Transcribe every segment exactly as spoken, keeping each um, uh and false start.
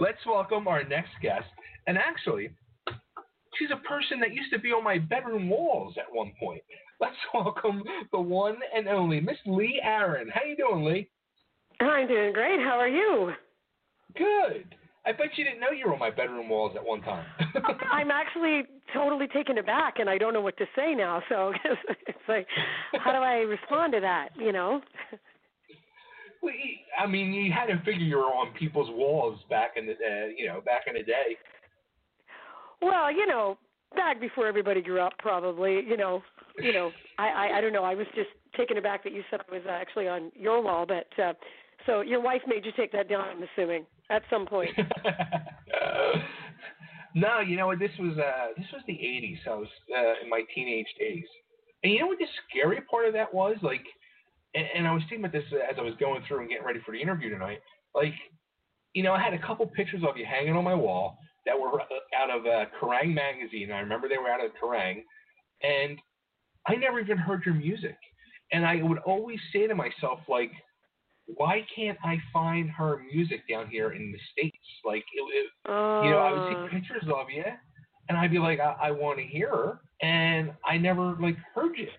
Let's welcome our next guest. And actually, she's a person that used to be on my bedroom walls at one point. Let's welcome the one and only Miss Lee Aaron. How you doing, Lee? I'm doing great. How are you? Good. I bet you didn't know you were on my bedroom walls at one time. I'm actually totally taken aback, and I don't know what to say now. So it's like, how do I respond to that? You know? Well, I mean, you had to figure you were on people's walls back in the, uh, you know, back in the day. Well, you know, back before everybody grew up, probably. You know, you know, I, I, I don't know. I was just taken aback that you said I was actually on your wall, but uh, so your wife made you take that down, I'm assuming, at some point. uh, no, you know what? This was uh, this was the eighties. I was uh, in my teenage days, and you know what the scary part of that was? Like, and, and I was thinking about this as I was going through and getting ready for the interview tonight. Like, you know, I had a couple pictures of you hanging on my wall that were out of uh, Kerrang magazine. I remember they were out of Kerrang, and I never even heard your music. And I would always say to myself, like, why can't I find her music down here in the States? Like, it, it, uh, you know, I would see pictures of you, and I'd be like, I, I want to hear her, and I never, like, heard you.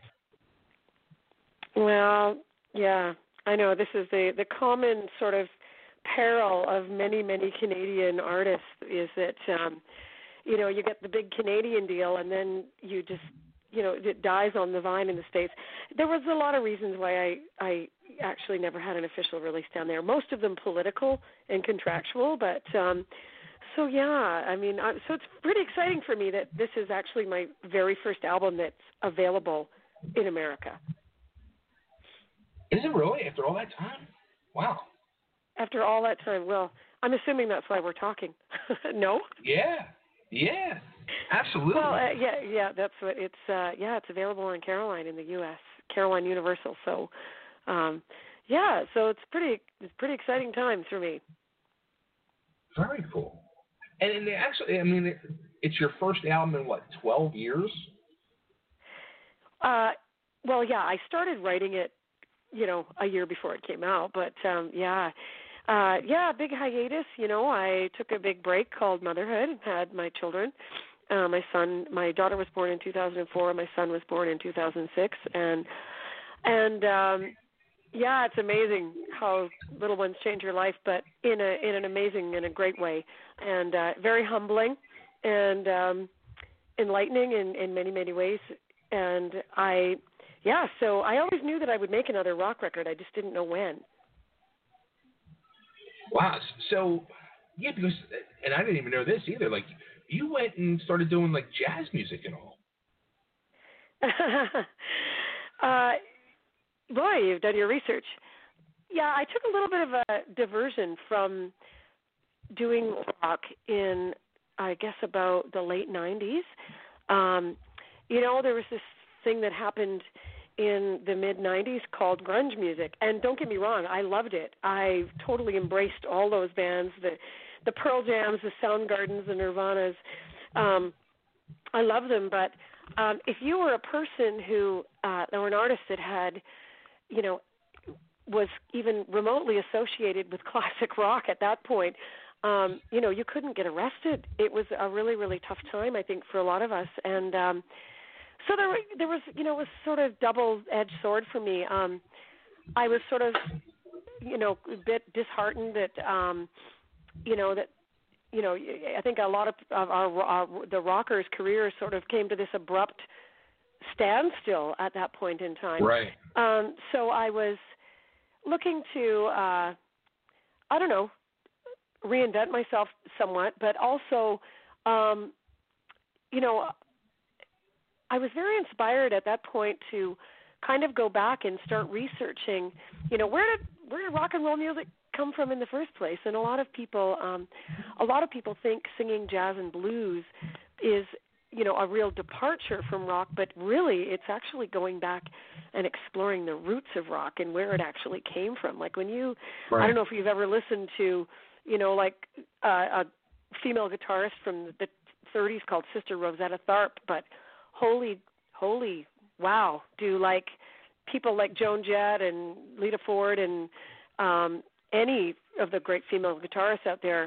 Well, yeah, I know. This is the, the common sort of peril of many, many Canadian artists is that, um, you know, you get the big Canadian deal, and then you just, you know, it dies on the vine in the States. There was a lot of reasons why I, I actually never had an official release down there, most of them political and contractual, but um, so, yeah, I mean, I, so it's pretty exciting for me that this is actually my very first album that's available in America. Is it really? After all that time? Wow. After all that time, well, I'm assuming that's why we're talking. No? Yeah, yeah, absolutely. Well, uh, yeah, yeah, that's what it's. Uh, yeah, it's available on Caroline in the U S, Caroline Universal. So, um, yeah, so it's pretty, it's pretty exciting times for me. Very cool. And, and actually, I mean, it, it's your first album in what, twelve years? Uh, well, yeah, I started writing it, you know, a year before it came out, but um, yeah. Uh, yeah, big hiatus. You know, I took a big break called motherhood and had my children. Uh, my son, my daughter was born in two thousand four. My son was born in two thousand six, and and um, yeah, it's amazing how little ones change your life, but in a in an amazing, in a great way, and uh, very humbling and um, enlightening in, in many many ways. And I, yeah, so I always knew that I would make another rock record. I just didn't know when. Wow. So, yeah, because, and I didn't even know this either. Like, you went and started doing like jazz music and all. uh, boy, you've done your research. Yeah, I took a little bit of a diversion from doing rock in, I guess, about the late nineties. Um, you know, there was this thing that happened in the mid nineties called grunge music, and don't get me wrong, I loved it. I totally embraced all those bands, the the Pearl Jams, the Soundgardens, the Nirvanas. Um, I love them, but um, if you were a person who, uh, or an artist that had, you know, was even remotely associated with classic rock at that point, um, you know, you couldn't get arrested. It was a really, really tough time, I think, for a lot of us, and um, So there, there was, you know, it was sort of double-edged sword for me. Um, I was sort of, you know, a bit disheartened that, um, you know, that, you know, I think a lot of, of our, our the rockers' careers sort of came to this abrupt standstill at that point in time. Right. Um, so I was looking to, uh, I don't know, reinvent myself somewhat, but also, um, you know, I was very inspired at that point to kind of go back and start researching, you know, where did where did rock and roll music come from in the first place? And a lot of people, um, a lot of people think singing jazz and blues is, you know, a real departure from rock, but really it's actually going back and exploring the roots of rock and where it actually came from. Like when you, right. I don't know if you've ever listened to, you know, like uh, a female guitarist from the thirties called Sister Rosetta Tharpe, but holy, holy, wow, do like people like Joan Jett and Lita Ford and um, any of the great female guitarists out there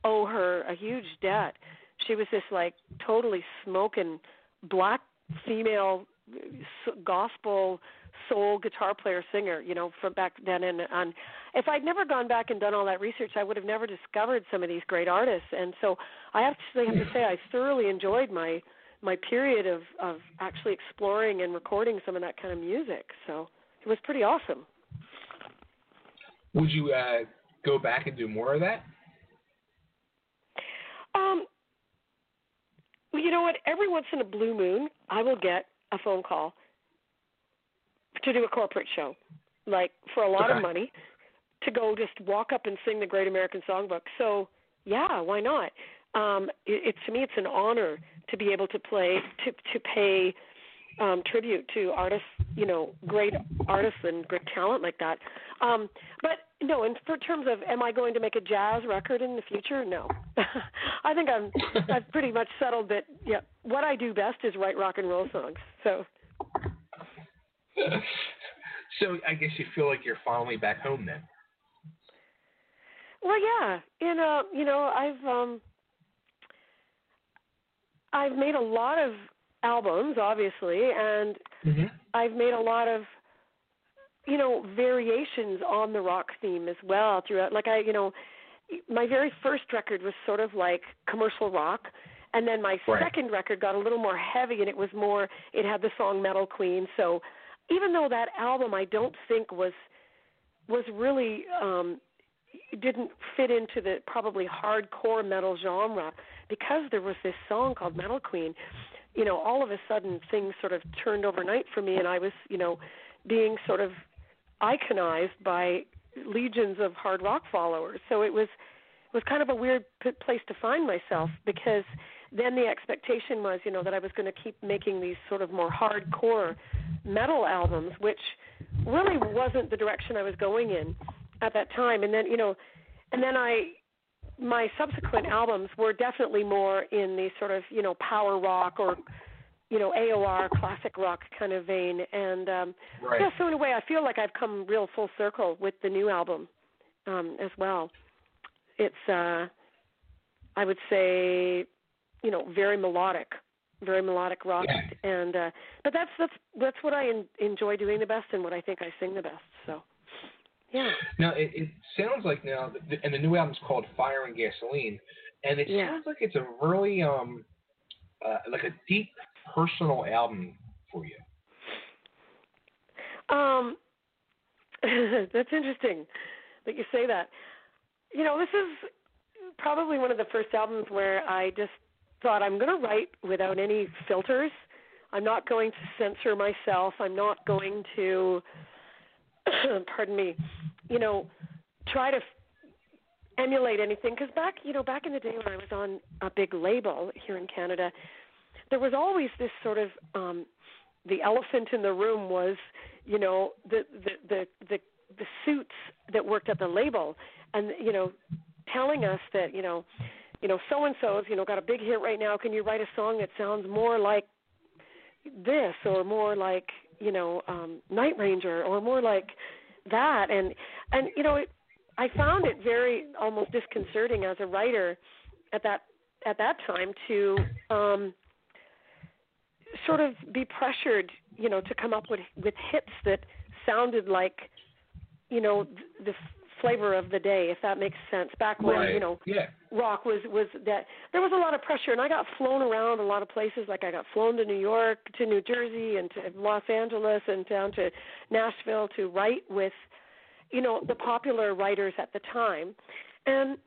owe her a huge debt. She was this like totally smoking black female gospel soul guitar player singer, you know, from back then. And on, if I'd never gone back and done all that research, I would have never discovered some of these great artists. And so I have to, have to say I thoroughly enjoyed my my period of, of actually exploring and recording some of that kind of music. So it was pretty awesome. Would you uh, go back and do more of that? Um, you know what? Every once in a blue moon, I will get a phone call to do a corporate show, like for a lot okay. of money, to go just walk up and sing the Great American Songbook. So, yeah, why not? Um, it, it, to me, it's an honor to be able to play, to to pay um, tribute to artists, you know, great artists and great talent like that. Um, but no, in for terms of, am I going to make a jazz record in the future? No, I think I'm I've pretty much settled that. Yeah, what I do best is write rock and roll songs. So. So I guess you feel like you're finally back home then. Well, yeah, and uh, you know, I've um, I've made a lot of albums, obviously, and mm-hmm. I've made a lot of, you know, variations on the rock theme as well throughout. Like I, you know, my very first record was sort of like commercial rock, and then my right. second record got a little more heavy, and it was more. It had the song Metal Queen, so. Even though that album I don't think was was really um, didn't fit into the probably hardcore metal genre, because there was this song called Metal Queen, you know, all of a sudden things sort of turned overnight for me, and I was, you know, being sort of iconized by legions of hard rock followers. So it was it was kind of a weird p- place to find myself, because then the expectation was, you know, that I was going to keep making these sort of more hardcore metal albums, which really wasn't the direction I was going in at that time. And then, you know, and then I, my subsequent albums were definitely more in the sort of, you know, power rock or, you know, A O R, classic rock kind of vein. And um, right. yeah, so in a way, I feel like I've come real full circle with the new album um, as well. It's, uh, I would say, you know, very melodic. Very melodic rock, yeah. and uh, but that's that's that's what I en- enjoy doing the best, and what I think I sing the best. So, yeah. Now it, it sounds like now, and the new album's called Fire and Gasoline, and it yeah. sounds like it's a really um uh, like a deep personal album for you. Um, that's interesting that you say that. You know, this is probably one of the first albums where I just thought, I'm going to write without any filters. I'm not going to censor myself. I'm not going to, pardon me, you know, try to f- emulate anything. Because back, you know, back in the day when I was on a big label here in Canada, there was always this sort of, um, the elephant in the room was, you know, the the the the, the suits that worked at the label, and you know, telling us that, you know, you know, so-and-so's, you know, got a big hit right now. Can you write a song that sounds more like this or more like, you know, um, Night Ranger or more like that? And, and you know, it, I found it very almost disconcerting as a writer at that at that time to um, sort of be pressured, you know, to come up with, with hits that sounded like, you know, the, the flavor of the day, if that makes sense. Back when, right. you know, yeah. rock was, was that, there was a lot of pressure, and I got flown around a lot of places. Like I got flown to New York, to New Jersey, and to Los Angeles, and down to Nashville to write with, you know, the popular writers at the time. And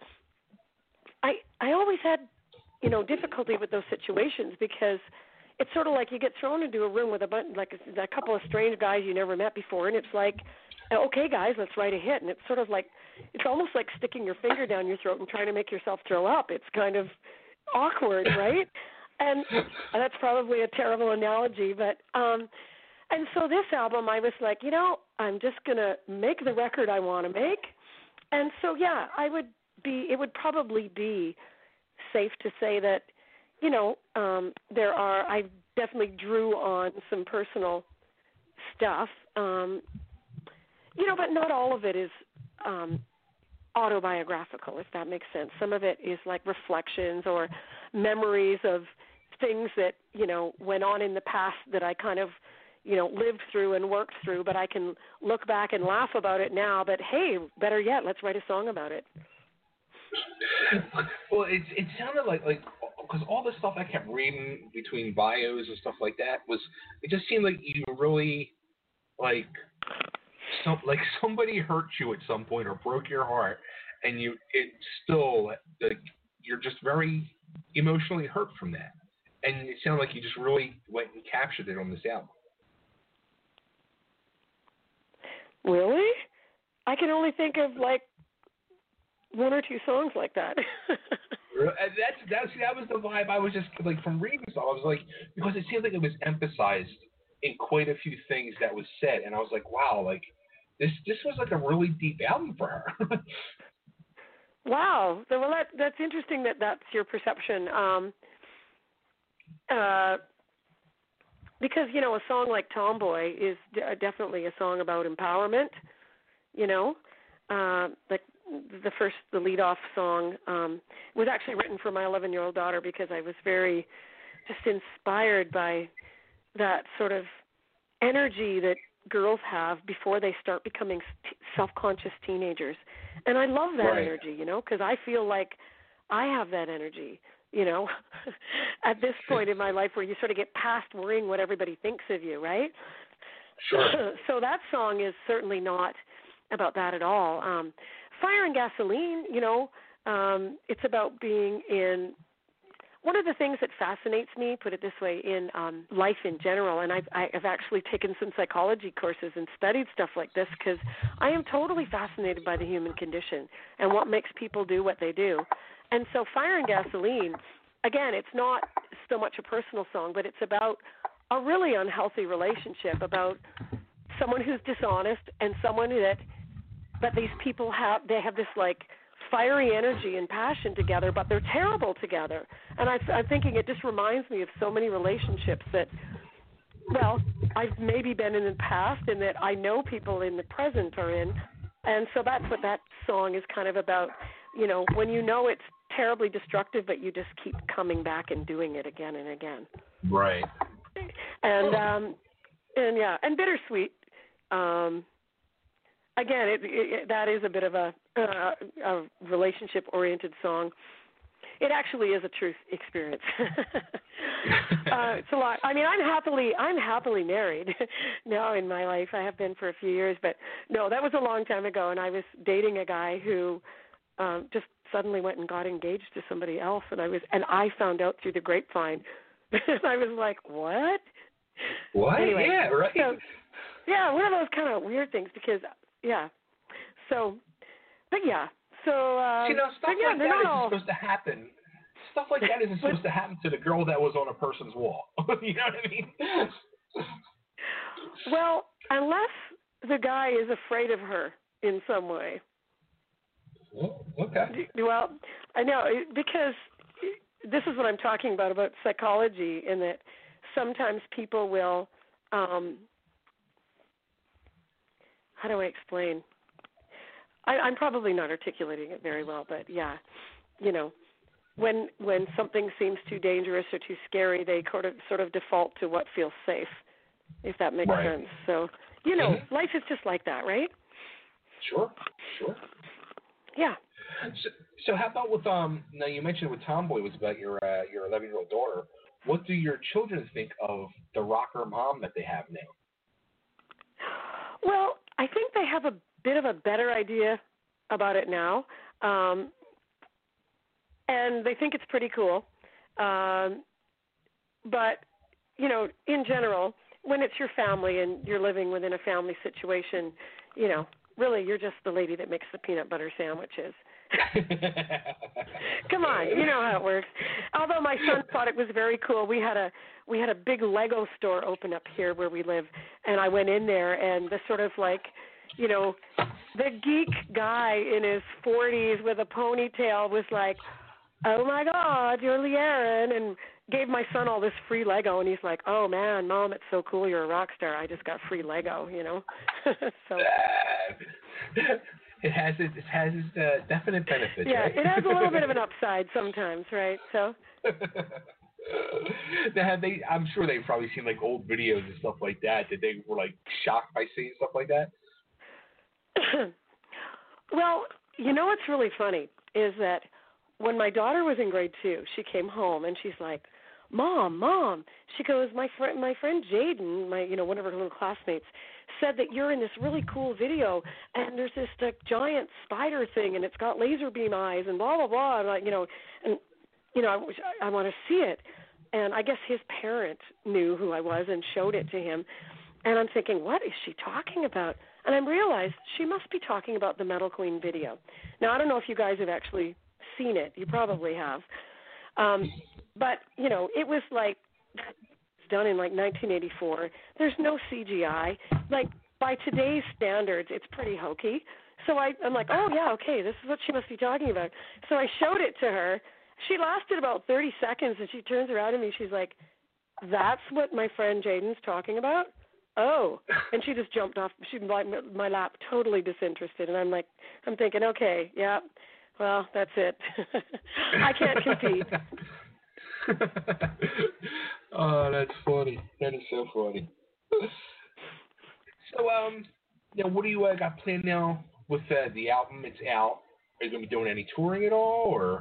I I always had, you know, difficulty with those situations, because it's sort of like you get thrown into a room with a bunch, like a, a couple of strange guys you never met before, and it's like, okay, guys, let's write a hit. And it's sort of like, it's almost like sticking your finger down your throat and trying to make yourself throw up. It's kind of awkward, right? And that's probably a terrible analogy, but, um, and so this album, I was like, you know, I'm just going to make the record I want to make. And so, yeah, I would be, it would probably be safe to say that, you know, um, there are, I definitely drew on some personal stuff, um, you know, but not all of it is um, autobiographical, if that makes sense. Some of it is like reflections or memories of things that, you know, went on in the past that I kind of, you know, lived through and worked through, but I can look back and laugh about it now. But, hey, better yet, let's write a song about it. Well, it, it sounded like, like, because all the stuff I kept reading between bios and stuff like that was, it just seemed like you really, like, some, like somebody hurt you at some point or broke your heart, and you, it still, like, you're just very emotionally hurt from that. And it sounded like you just really went and captured it on this album. Really? I can only think of, like, one or two songs like that. that's that's that was the vibe I was just like from reading stuff. I was like, because it seemed like it was emphasized in quite a few things that was said, and I was like, wow, like this this was like a really deep album for her. Wow. So, well, that that's interesting that that's your perception. Um, uh, because you know, a song like Tomboy is d- definitely a song about empowerment. You know, uh, like. The first, the lead-off song um, was actually written for my eleven-year-old daughter because I was very just inspired by that sort of energy that girls have before they start becoming t- self-conscious teenagers. And I love that right. energy, you know, because I feel like I have that energy, you know, at this point in my life where you sort of get past worrying what everybody thinks of you, right? Sure. So that song is certainly not about that at all. Um, Fire and Gasoline, you know, um, it's about being in – one of the things that fascinates me, put it this way, in um, life in general, and I've, I've actually taken some psychology courses and studied stuff like this because I am totally fascinated by the human condition and what makes people do what they do. And so Fire and Gasoline, again, it's not so much a personal song, but it's about a really unhealthy relationship, about someone who's dishonest and someone that – but these people have, they have this like fiery energy and passion together, but they're terrible together. And I, I'm thinking it just reminds me of so many relationships that, well, I've maybe been in the past and that I know people in the present are in. And so that's what that song is kind of about, you know, when you know it's terribly destructive, but you just keep coming back and doing it again and again. Right. And, um, and yeah, and Bittersweet, um, Again, it, it, that is a bit of a, uh, a relationship-oriented song. It actually is a truth experience. uh, it's a lot. I mean, I'm happily, I'm happily married now in my life. I have been for a few years, but no, that was a long time ago. And I was dating a guy who um, just suddenly went and got engaged to somebody else, and I was, and I found out through the grapevine. And I was like, what? What? Anyway, yeah, right. So, yeah, one of those kind of weird things because. Yeah. So, but yeah. So, uh, See, now, stuff yeah, like that isn't all... supposed to happen. Stuff like that isn't supposed to happen to the girl that was on a person's wall. You know what I mean? Well, unless the guy is afraid of her in some way. Well, okay. Well, I know, because this is what I'm talking about, about psychology, in that sometimes people will... Um, How do I explain? I, I'm probably not articulating it very well, but yeah, you know, when when something seems too dangerous or too scary, they sort of sort of default to what feels safe, if that makes right. sense. So, you know, mm-hmm. life is just like that, right? Sure, sure. Yeah. So, so how about with um? Now you mentioned with Tomboy was about your uh, your eleven-year-old daughter. What do your children think of the rocker mom that they have now? Well, I think they have a bit of a better idea about it now, um, and they think it's pretty cool. Um, but, you know, in general, when it's your family and you're living within a family situation, you know, really you're just the lady that makes the peanut butter sandwiches. Come on, you know how it works. Although my son thought it was very cool, we had a we had a big Lego store open up here where we live, and I went in there, and the sort of like, you know, the geek guy in his forties with a ponytail was like, "Oh my God, you're Leanne," and gave my son all this free Lego, and he's like, "Oh man, Mom, it's so cool, you're a rock star. I just got free Lego," you know. So. it has its, it has its uh, definite benefits, Yeah, right? it has a little bit of an upside sometimes, right? So. Now, have they? I'm sure they've probably seen like old videos and stuff like that. That they were like shocked by seeing stuff like that. Well, you know what's really funny is that when my daughter was in grade two, she came home and she's like, "Mom, Mom," she goes, "My friend, my friend Jaden, my you know one of her little classmates, said that you're in this really cool video, and there's this like giant spider thing, and it's got laser beam eyes, and blah blah blah, and like you know, and you know, I, I want to see it." And I guess his parent knew who I was and showed it to him. And I'm thinking, what is she talking about? And I realized she must be talking about the Metal Queen video. Now, I don't know if you guys have actually seen it. You probably have. Um, but, you know, it was like it's done in like nineteen eighty-four. There's no C G I. Like, by today's standards, it's pretty hokey. So I, I'm like, oh, yeah, okay, this is what she must be talking about. So I showed it to her. She lasted about thirty seconds, and she turns around to me. She's like, "That's what my friend Jaden's talking about?" Oh, and she just jumped off. She like my lap, totally disinterested. And I'm like, I'm thinking, okay, yeah, well, that's it. I can't compete. Oh, that's funny. That is so funny. So, um, now what do you uh, got planned now with uh, the album? It's out. Are you going to be doing any touring at all, or?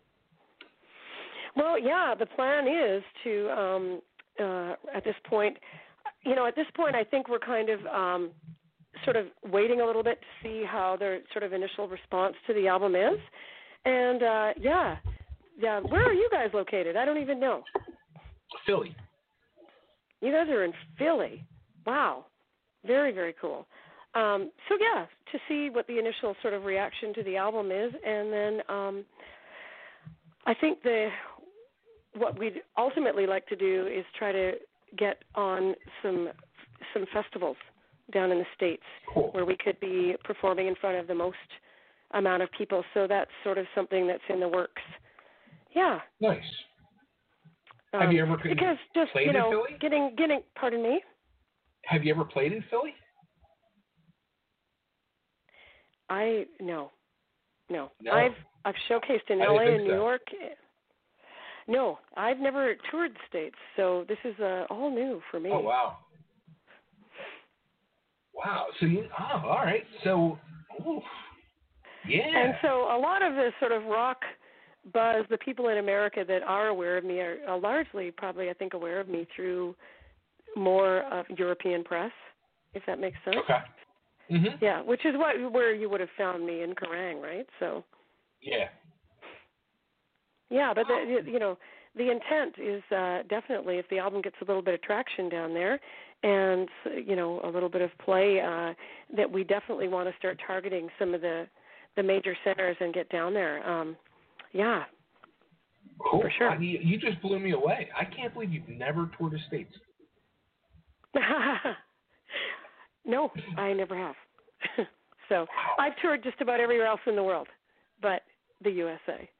Well, yeah, the plan is to, um, uh, at this point, you know, at this point, I think we're kind of um, sort of waiting a little bit to see how their sort of initial response to the album is. And, uh, yeah, yeah, where are you guys located? I don't even know. Philly. You guys are in Philly. Wow. Very, very cool. Um, so, yeah, to see what the initial sort of reaction to the album is. And then um, I think the what we'd ultimately like to do is try to get on some some festivals down in the States cool. where we could be performing in front of the most amount of people. So that's sort of something that's in the works. Yeah. Nice. Um, Have you ever because just, played you know, in Philly? Getting, getting, pardon me? Have you ever played in Philly? I, no. No. No. I've, I've showcased in I L A didn't and think New so. York. No, I've never toured the States, so this is uh, all new for me. Oh, wow. Wow. So you, oh, all right. So, oof. Yeah. And so a lot of the sort of rock buzz, the people in America that are aware of me are, are largely probably, I think, aware of me through more of European press, if that makes sense. Okay. Mm-hmm. Yeah, which is what where you would have found me in Kerrang, right? So. Yeah. Yeah, but the, you know, the intent is uh, definitely if the album gets a little bit of traction down there, and you know, a little bit of play, uh, that we definitely want to start targeting some of the the major centers and get down there. Um, yeah. Cool. For sure. I, you, you just blew me away. I can't believe you've never toured the States. No, I never have. So I've toured just about everywhere else in the world, but the U S A.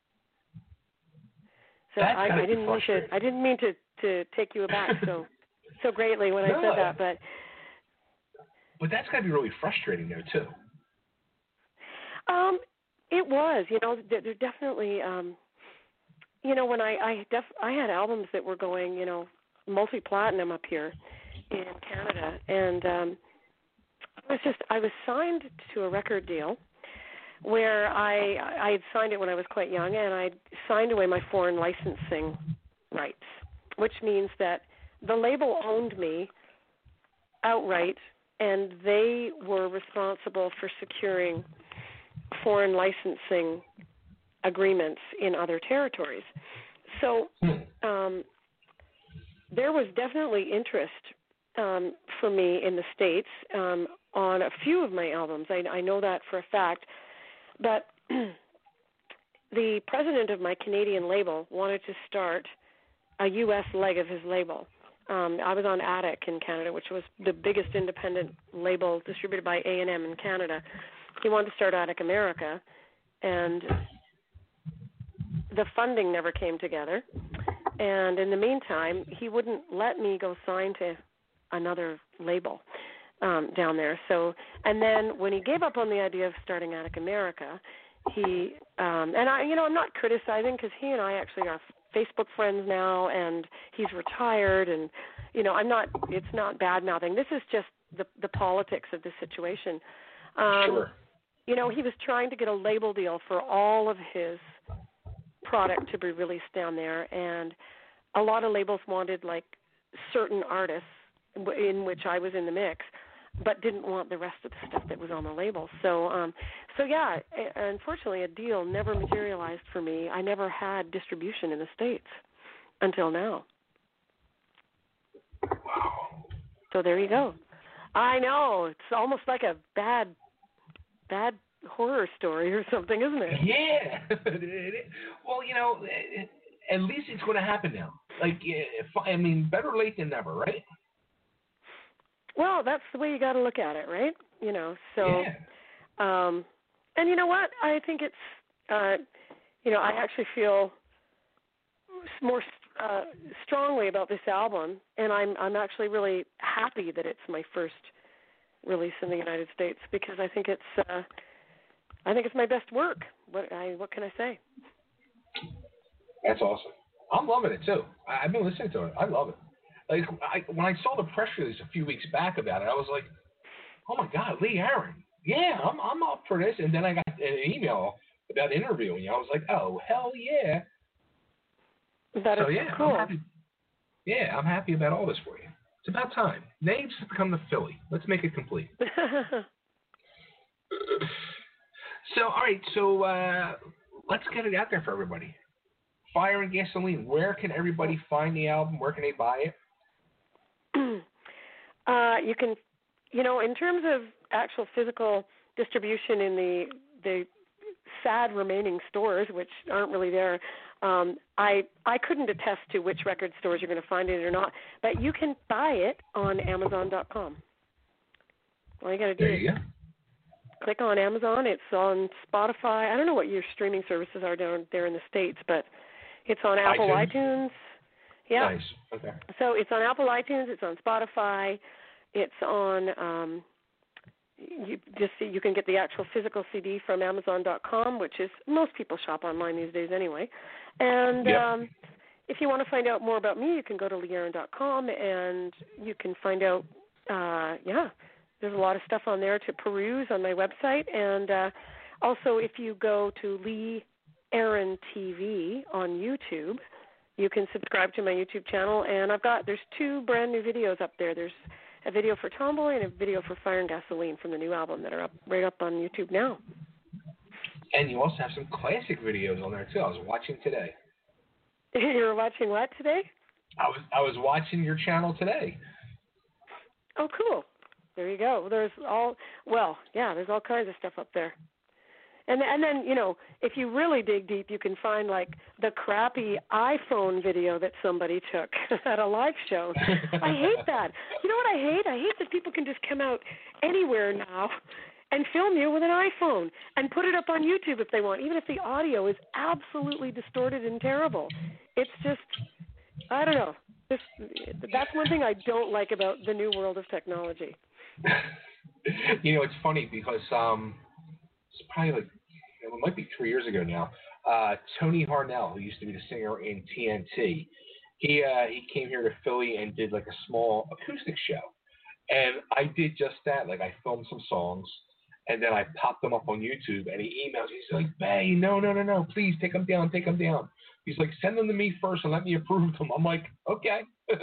So I, I didn't mean to. I didn't mean to, to take you aback so so greatly when no, I said that, but. But that's got to be really frustrating, though, too. Um, it was. You know, there, there definitely. Um, you know, when I I def I had albums that were going, you know, multi-platinum up here in Canada, and um, I was just I was signed to a record deal where I I had signed it when I was quite young, and I signed away my foreign licensing rights, which means that the label owned me outright, and they were responsible for securing foreign licensing agreements in other territories. So um, there was definitely interest um, for me in the States um, on a few of my albums. I, I know that for a fact. But the president of my Canadian label wanted to start a U S leg of his label. Um, I was on Attic in Canada, which was the biggest independent label distributed by A and M in Canada. He wanted to start Attic America, and the funding never came together. And in the meantime, he wouldn't let me go sign to another label. um, down there. So, and then when he gave up on the idea of starting Attic America, he um, and I, you know, I'm not criticizing because he and I actually are Facebook friends now, and he's retired, and you know, I'm not. It's not bad mouthing. This is just the the politics of the situation. Um, sure. You know, he was trying to get a label deal for all of his product to be released down there, and a lot of labels wanted like certain artists, in which I was in the mix, but didn't want the rest of the stuff that was on the label. So, um, so yeah, unfortunately, a deal never materialized for me. I never had distribution in the States until now. Wow. So there you go. I know, it's almost like a bad, bad horror story or something, isn't it? Yeah. Well, you know, at least it's going to happen now. Like, if, I mean, better late than never, right? Well, that's the way you got to look at it, right? You know, so, yeah. um, and you know what? I think it's, uh, you know, I actually feel more uh, strongly about this album, and I'm I'm actually really happy that it's my first release in the United States because I think it's uh, I think it's my best work. What I what can I say? That's awesome. I'm loving it too. I, I've been listening to it. I love it. Like I, when I saw the press release a few weeks back about it, I was like, "Oh my God, Lee Aaron! Yeah, I'm I'm up for this." And then I got an email about interviewing you. I was like, "Oh hell yeah!" That so is yeah, cool. I'm happy. Yeah, I'm happy about all this for you. It's about time. Names have become the Philly. Let's make it complete. So all right, so uh, let's get it out there for everybody. Fire and Gasoline. Where can everybody find the album? Where can they buy it? uh, you can, you know, in terms of actual physical distribution in the the sad remaining stores, which aren't really there, um, I I couldn't attest to which record stores you're going to find it or not, but you can buy it on Amazon dot com. All you got to do There is you go. click on Amazon. It's on Spotify. I don't know what your streaming services are down there in the States, but it's on Apple iTunes. iTunes. Yeah. Nice. Okay. So it's on Apple iTunes. It's on Spotify. It's on. Um, you just see, you can get the actual physical C D from Amazon dot com, which is most people shop online these days anyway. And yep. um, if you want to find out more about me, you can go to lee aaron dot com and you can find out. Uh, yeah, there's a lot of stuff on there to peruse on my website, and uh, also if you go to Lee Aaron T V on YouTube, you can subscribe to my YouTube channel, and I've got, there's two brand new videos up there. There's a video for Tomboy and a video for Fire and Gasoline from the new album that are up right up on YouTube now. And you also have some classic videos on there too. I was watching today. You were watching what today? I was I was watching your channel today. Oh, cool. There you go. There's all, well, yeah, there's all kinds of stuff up there. And and then, you know, if you really dig deep, you can find, like, the crappy iPhone video that somebody took at a live show. I hate that. You know what I hate? I hate that people can just come out anywhere now and film you with an iPhone and put it up on YouTube if they want, even if the audio is absolutely distorted and terrible. It's just, I don't know. This, that's one thing I don't like about the new world of technology. You know, it's funny because um, it's probably like, it might be three years ago now. Uh, Tony Harnell, who used to be the singer in T N T, he uh, he came here to Philly and did like a small acoustic show, and I did just that. Like I filmed some songs, and then I popped them up on YouTube. And he emails, he's like, "Bay, no, no, no, no, please take them down, take them down." He's like, "Send them to me first and let me approve them." I'm like, "Okay."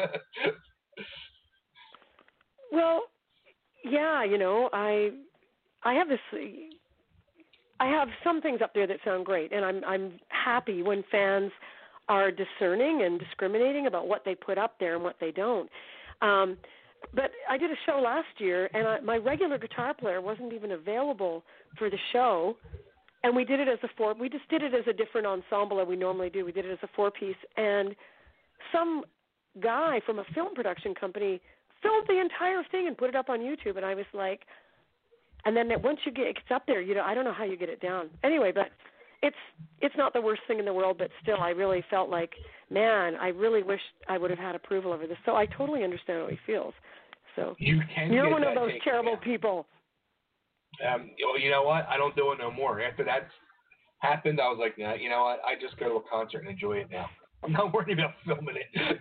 Well, yeah, you know, I I have this. I have some things up there that sound great, and I'm I'm happy when fans are discerning and discriminating about what they put up there and what they don't. Um, but I did a show last year, and I, my regular guitar player wasn't even available for the show, and we did it as a four. We just did it as a different ensemble than we normally do. We did it as a four-piece, and some guy from a film production company filmed the entire thing and put it up on YouTube, and I was like. And then once you get it gets up there, you know, I don't know how you get it down. Anyway, but it's it's not the worst thing in the world, but still, I really felt like, man, I really wish I would have had approval over this. So I totally understand how he feels. So you can. you're get one of that those taken terrible down. people. Um, well, you know what? I don't do it no more. After that happened, I was like, nah, you know what? I just go to a concert and enjoy it now. I'm not worried about filming it.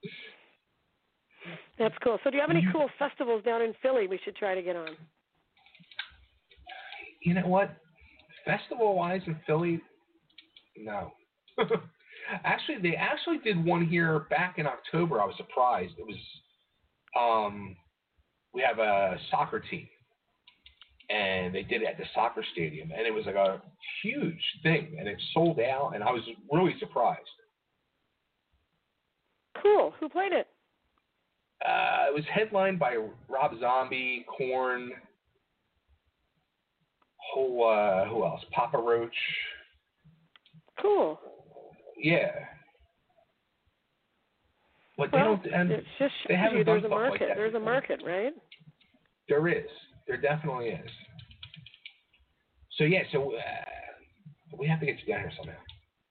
That's cool. So do you have any You- cool festivals down in Philly we should try to get on? You know what? Festival-wise in Philly, no. Actually, they actually did one here back in October. I was surprised. It was, um, we have a soccer team, and they did it at the soccer stadium, and it was like a huge thing, and it sold out, and I was really surprised. Cool. Who played it? Uh, it was headlined by Rob Zombie, Korn, who, uh, who else? Papa Roach. Cool. Yeah. But they Well, don't. And it just they shows haven't you done there's a stuff like market. that There's a before. market, right? There is. There definitely is. So yeah. So uh, we have to get you down here somehow.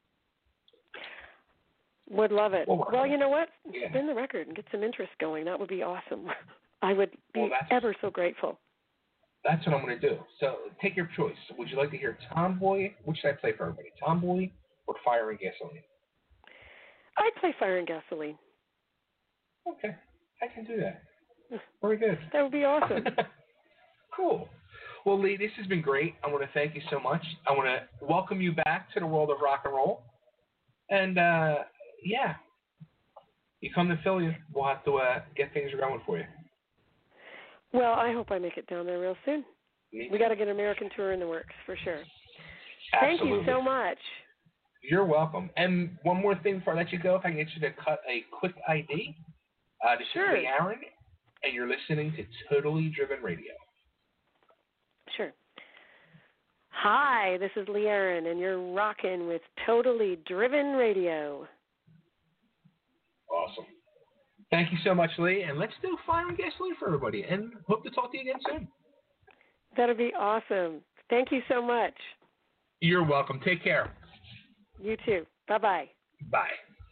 Would love it. We'll work Well, on you it. know what? Yeah. Spin the record and get some interest going. That would be awesome. I would be Well, that's- ever so grateful. That's what I'm going to do. So take your choice. Would you like to hear Tomboy? Which should I play for everybody? Tomboy or Fire and Gasoline? I'd play Fire and Gasoline. Okay. I can do that. Very good. That would be awesome. Cool. Well, Lee, this has been great. I want to thank you so much. I want to welcome you back to the world of rock and roll. And, uh, yeah, you come to Philly, we'll have to uh, get things going for you. Well, I hope I make it down there real soon. Me We too. got to get an American tour in the works for sure. Absolutely. Thank you so much. You're welcome. And one more thing before I let you go, if I can get you to cut a quick I D. Uh, this Sure. is Lee Aaron, and you're listening to Totally Driven Radio. Sure. Hi, this is Lee Aaron, and you're rocking with Totally Driven Radio. Awesome. Thank you so much, Lee. And let's do Fire and Gasoline for everybody. And hope to talk to you again soon. That'll be awesome. Thank you so much. You're welcome. Take care. You too. Bye-bye. Bye.